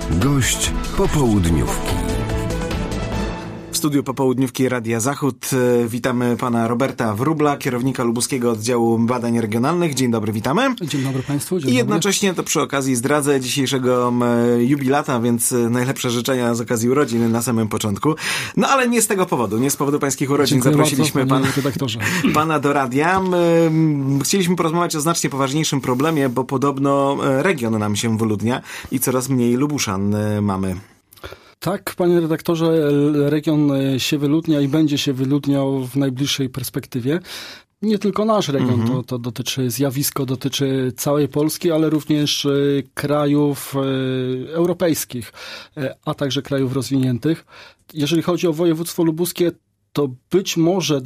Gość popołudniówki. W studiu popołudniówki Radia Zachód witamy pana Roberta Wróbla, kierownika lubuskiego oddziału badań regionalnych. Dzień dobry, witamy. Dzień dobry państwu. Dzień I jednocześnie to przy okazji zdradzę dzisiejszego jubilata, więc najlepsze życzenia z okazji urodzin na samym początku. No ale nie z tego powodu, nie z powodu pańskich urodzin. Dziękuję zaprosiliśmy bardzo, pana do radia. Chcieliśmy porozmawiać o znacznie poważniejszym problemie, bo podobno region nam się wyludnia i coraz mniej Lubuszan mamy. Tak, panie redaktorze, region się wyludnia i będzie się wyludniał w najbliższej perspektywie. Nie tylko nasz region, to dotyczy zjawisko, dotyczy całej Polski, ale również krajów europejskich, a także krajów rozwiniętych. Jeżeli chodzi o województwo lubuskie, to być może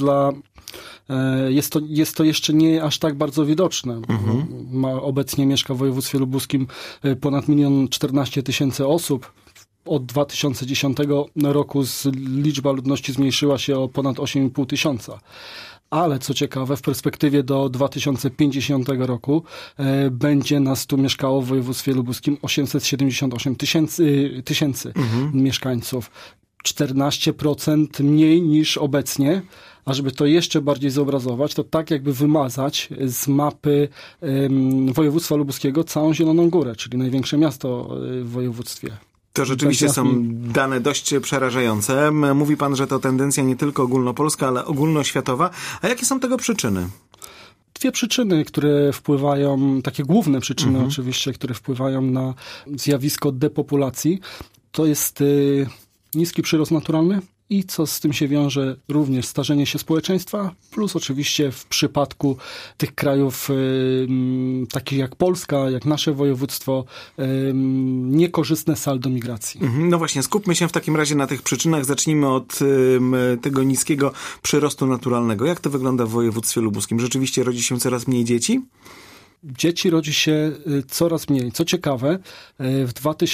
jest to jeszcze nie aż tak bardzo widoczne. Obecnie mieszka w województwie lubuskim ponad 1 014 000 osób. Od 2010 roku liczba ludności zmniejszyła się o ponad 8,5 tysiąca. Ale co ciekawe, w perspektywie do 2050 roku będzie nas tu mieszkało w województwie lubuskim 878 tysięcy mieszkańców. 14% mniej niż obecnie. A żeby to jeszcze bardziej zobrazować, to tak jakby wymazać z mapy województwa lubuskiego całą Zieloną Górę, czyli największe miasto w województwie. To rzeczywiście są dane dość przerażające. Mówi pan, że to tendencja nie tylko ogólnopolska, ale ogólnoświatowa. A jakie są tego przyczyny? Dwie przyczyny, które wpływają, takie główne przyczyny oczywiście, które wpływają na zjawisko depopulacji. To jest niski przyrost naturalny i co z tym się wiąże, również starzenie się społeczeństwa, plus oczywiście w przypadku tych krajów takich jak Polska, jak nasze województwo, niekorzystne saldo migracji. No właśnie, skupmy się w takim razie na tych przyczynach. Zacznijmy od tego niskiego przyrostu naturalnego. Jak to wygląda w województwie lubuskim? Rzeczywiście rodzi się coraz mniej dzieci? Dzieci rodzi się coraz mniej. Co ciekawe, w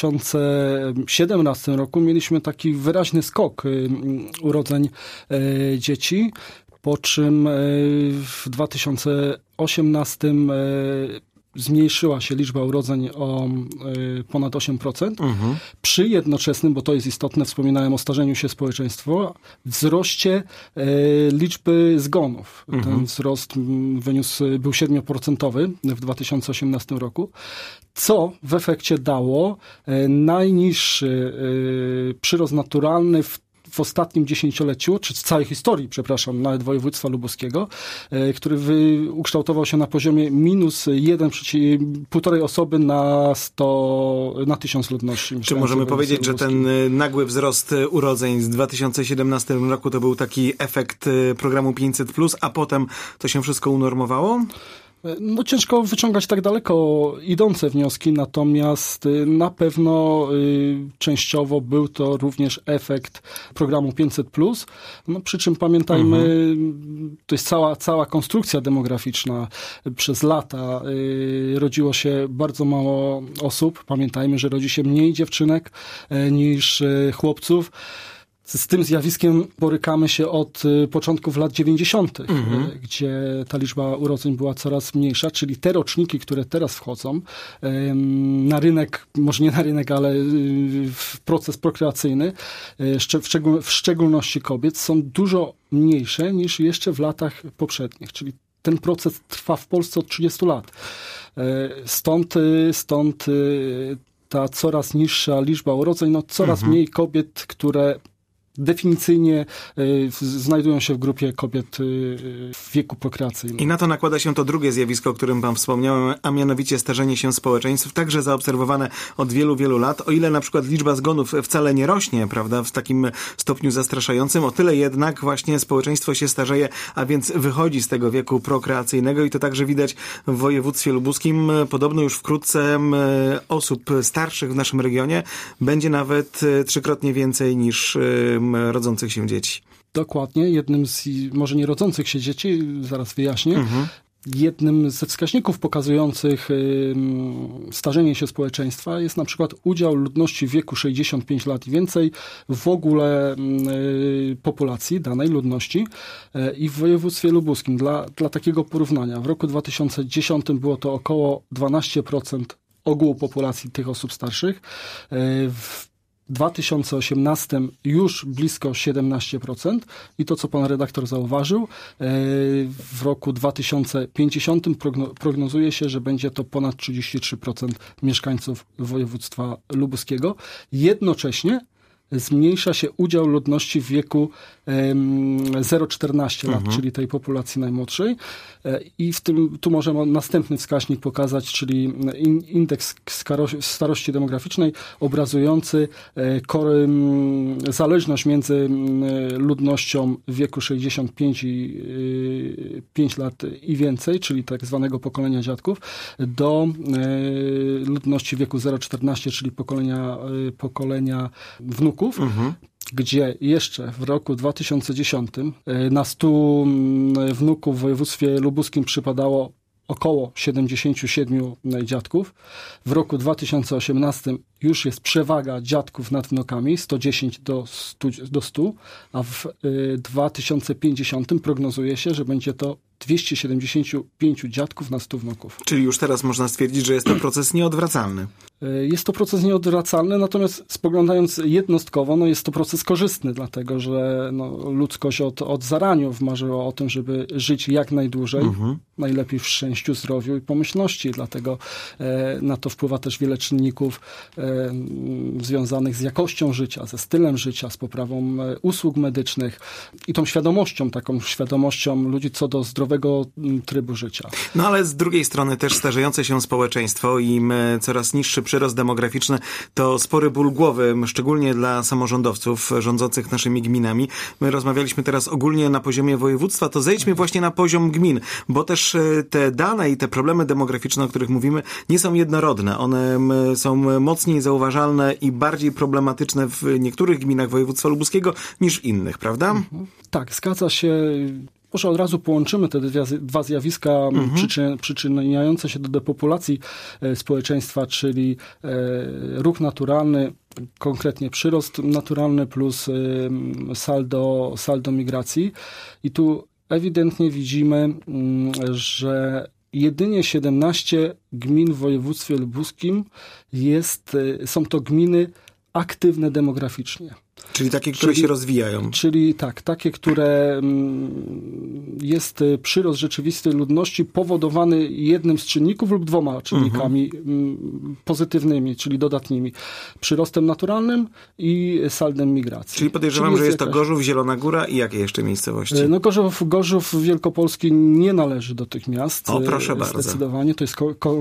2017 roku mieliśmy taki wyraźny skok urodzeń dzieci, po czym w 2018 zmniejszyła się liczba urodzeń o ponad 8%. Przy jednoczesnym, bo to jest istotne, wspominałem o starzeniu się społeczeństwa, wzroście liczby zgonów. Ten wzrost był 7% w 2018 roku, co w efekcie dało najniższy przyrost naturalny w ostatnim dziesięcioleciu, czy w całej historii, przepraszam, nawet województwa lubuskiego, który ukształtował się na poziomie minus 1,5 osoby na 1000 ludności. Czy możemy powiedzieć, że ten nagły wzrost urodzeń z 2017 roku to był taki efekt programu 500+, a potem to się wszystko unormowało? No ciężko wyciągać tak daleko idące wnioski, natomiast na pewno częściowo był to również efekt programu 500+. No, przy czym pamiętajmy, to jest cała konstrukcja demograficzna. Przez lata rodziło się bardzo mało osób. Pamiętajmy, że rodzi się mniej dziewczynek niż chłopców. Z tym zjawiskiem borykamy się od początków lat 90., gdzie ta liczba urodzeń była coraz mniejsza, czyli te roczniki, które teraz wchodzą na rynek, może nie na rynek, ale w proces prokreacyjny, w szczególności kobiet, są dużo mniejsze niż jeszcze w latach poprzednich, czyli ten proces trwa w Polsce od 30 lat. Stąd ta coraz niższa liczba urodzeń, coraz mniej kobiet, które definicyjnie znajdują się w grupie kobiet w wieku prokreacyjnym. I na to nakłada się to drugie zjawisko, o którym pan wspomniałem, a mianowicie starzenie się społeczeństw, także zaobserwowane od wielu, wielu lat. O ile na przykład liczba zgonów wcale nie rośnie, prawda, w takim stopniu zastraszającym, o tyle jednak właśnie społeczeństwo się starzeje, a więc wychodzi z tego wieku prokreacyjnego i to także widać w województwie lubuskim. Podobno już wkrótce osób starszych w naszym regionie będzie nawet 3-krotnie więcej niż rodzących się dzieci. Dokładnie. Jednym z, może nie rodzących się dzieci, zaraz wyjaśnię, jednym ze wskaźników pokazujących starzenie się społeczeństwa jest na przykład udział ludności w wieku 65 lat i więcej w ogóle populacji danej ludności i w województwie lubuskim. Dla takiego porównania w roku 2010 było to około 12% ogółu populacji tych osób starszych. W 2018 już blisko 17% i to, co pan redaktor zauważył, w roku 2050 prognozuje się, że będzie to ponad 33% mieszkańców województwa lubuskiego. Jednocześnie zmniejsza się udział ludności w wieku 0-14 lat, czyli tej populacji najmłodszej. I tu możemy następny wskaźnik pokazać, czyli indeks starości demograficznej obrazujący zależność między ludnością w wieku 65 lat i więcej, czyli tak zwanego pokolenia dziadków, do ludności w wieku 0-14, czyli pokolenia wnuków. Gdzie jeszcze w roku 2010 na 100 wnuków w województwie lubuskim przypadało około 77 dziadków. W roku 2018 już jest przewaga dziadków nad wnukami, 110 do 100, a w 2050 prognozuje się, że będzie to 275 dziadków na 100 wnuków. Czyli już teraz można stwierdzić, że jest to proces nieodwracalny. Jest to proces nieodwracalny, natomiast spoglądając jednostkowo, jest to proces korzystny, dlatego że ludzkość od zaraniów marzyła o tym, żeby żyć jak najdłużej, najlepiej w szczęściu, zdrowiu i pomyślności. Dlatego na to wpływa też wiele czynników związanych z jakością życia, ze stylem życia, z poprawą usług medycznych i tą taką świadomością ludzi co do zdrowego trybu życia. No ale z drugiej strony też starzejące się społeczeństwo i coraz niższy przyrost demograficzny to spory ból głowy, szczególnie dla samorządowców rządzących naszymi gminami. My rozmawialiśmy teraz ogólnie na poziomie województwa, to zejdźmy właśnie na poziom gmin, bo też te dane i te problemy demograficzne, o których mówimy, nie są jednorodne. One są mocniej zauważalne i bardziej problematyczne w niektórych gminach województwa lubuskiego niż w innych, prawda? Tak, zgadza się. Może od razu połączymy te dwa zjawiska przyczyniające się do depopulacji społeczeństwa, czyli ruch naturalny, konkretnie przyrost naturalny plus saldo migracji. I tu ewidentnie widzimy, że jedynie 17 gmin w województwie lubuskim są to gminy aktywne demograficznie. Czyli takie, które się rozwijają. Czyli tak, takie, które jest przyrost rzeczywisty ludności powodowany jednym z czynników lub dwoma czynnikami pozytywnymi, czyli dodatnimi. Przyrostem naturalnym i saldem migracji. Czyli podejrzewam, że jest to Gorzów, Zielona Góra i jakie jeszcze miejscowości? Gorzów Wielkopolski nie należy do tych miast. O, proszę bardzo. Zdecydowanie, to jest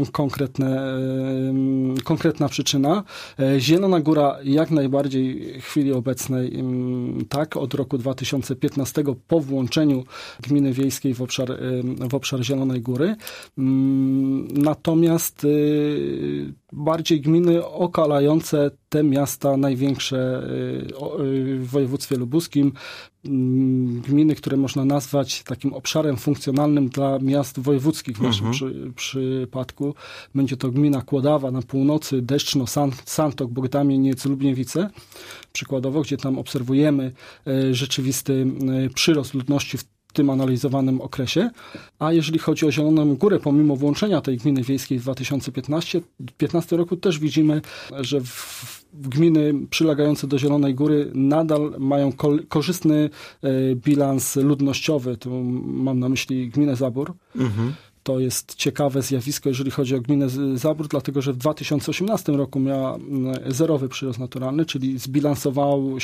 konkretna przyczyna. Zielona Góra jak najbardziej w chwili obecnej, tak, od roku 2015 po włączeniu gminy wiejskiej w obszar Zielonej Góry. Natomiast bardziej gminy okalające te miasta największe w województwie lubuskim, gminy, które można nazwać takim obszarem funkcjonalnym dla miast wojewódzkich w naszym przypadku. Będzie to gmina Kłodawa na północy, Deszczno, Santok, Bogdamieniec, Lubniewice, przykładowo, gdzie tam obserwujemy rzeczywisty przyrost ludności w tym analizowanym okresie. A jeżeli chodzi o Zieloną Górę, pomimo włączenia tej gminy wiejskiej w 2015 roku, też widzimy, że gminy przylegające do Zielonej Góry nadal mają korzystny bilans ludnościowy. Tu mam na myśli gminę Zabór. To jest ciekawe zjawisko, jeżeli chodzi o gminę Zabór, dlatego że w 2018 roku miała zerowy przyrost naturalny, czyli zbilansowała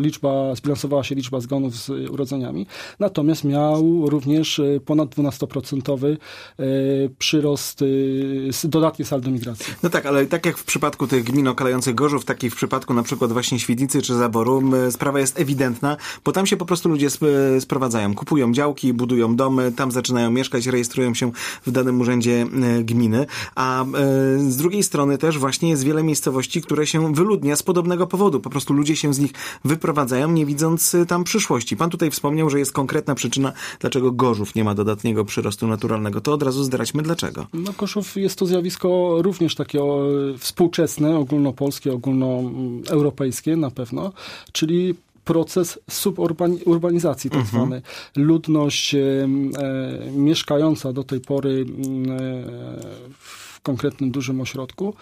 się liczba zgonów z urodzeniami. Natomiast miał również ponad 12% przyrost z dodatkiem saldo migracji. No tak, ale tak jak w przypadku tych gmin okalających Gorzów, tak i w przypadku na przykład właśnie Świdnicy czy Zaboru, sprawa jest ewidentna, bo tam się po prostu ludzie sprowadzają, kupują działki, budują domy, tam zaczynają mieszkać, rejestrują się w danym urzędzie gminy, a z drugiej strony też właśnie jest wiele miejscowości, które się wyludnia z podobnego powodu. Po prostu ludzie się z nich wyprowadzają, nie widząc tam przyszłości. Pan tutaj wspomniał, że jest konkretna przyczyna, dlaczego Gorzów nie ma dodatniego przyrostu naturalnego. To od razu zdradźmy dlaczego. Gorzów jest to zjawisko również takie współczesne, ogólnopolskie, ogólnoeuropejskie na pewno, czyli proces suburbanizacji tak zwany. Ludność mieszkająca do tej pory w w konkretnym dużym ośrodku,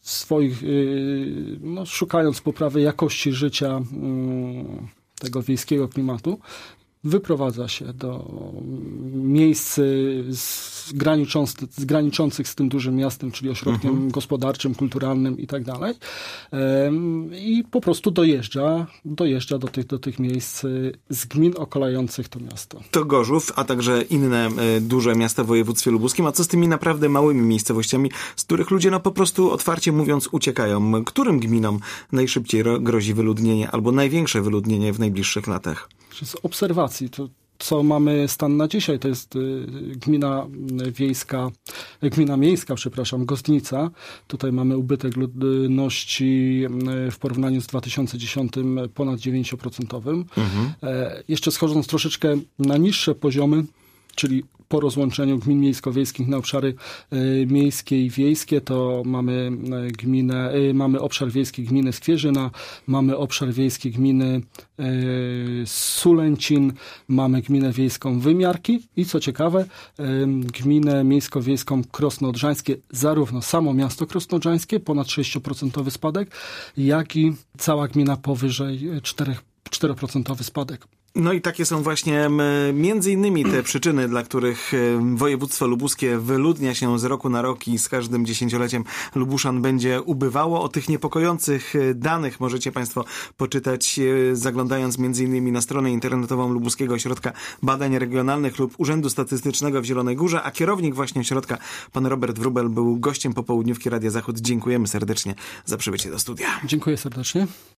szukając poprawy jakości życia tego wiejskiego klimatu, wyprowadza się do miejsc graniczących z tym dużym miastem, czyli ośrodkiem gospodarczym, kulturalnym i tak dalej. I po prostu dojeżdża do tych miejsc z gmin okalających to miasto. To Gorzów, a także inne duże miasta w województwie lubuskim. A co z tymi naprawdę małymi miejscowościami, z których ludzie po prostu otwarcie mówiąc uciekają? Którym gminom najszybciej grozi wyludnienie albo największe wyludnienie w najbliższych latach? Z obserwacji, to co mamy stan na dzisiaj, to jest gmina miejska, Gozdnica. Tutaj mamy ubytek ludności w porównaniu z 2010 ponad 9%. Jeszcze schodząc troszeczkę na niższe poziomy, czyli po rozłączeniu gmin miejsko-wiejskich na obszary miejskie i wiejskie, to mamy obszar wiejski gminy Skwierzyna, mamy obszar wiejski gminy Sulęcin, mamy gminę wiejską Wymiarki i co ciekawe, gminę miejsko-wiejską Krosno Odrzańskie, zarówno samo miasto Krosno Odrzańskie, ponad 6% spadek, jak i cała gmina powyżej 4% spadek. No i takie są właśnie między innymi te przyczyny, dla których województwo lubuskie wyludnia się z roku na rok i z każdym dziesięcioleciem Lubuszan będzie ubywało. O tych niepokojących danych możecie Państwo poczytać, zaglądając między innymi na stronę internetową Lubuskiego Ośrodka Badań Regionalnych lub Urzędu Statystycznego w Zielonej Górze, a kierownik właśnie ośrodka, pan Robert Wróbel, był gościem popołudniówki Radia Zachód. Dziękujemy serdecznie za przybycie do studia. Dziękuję serdecznie.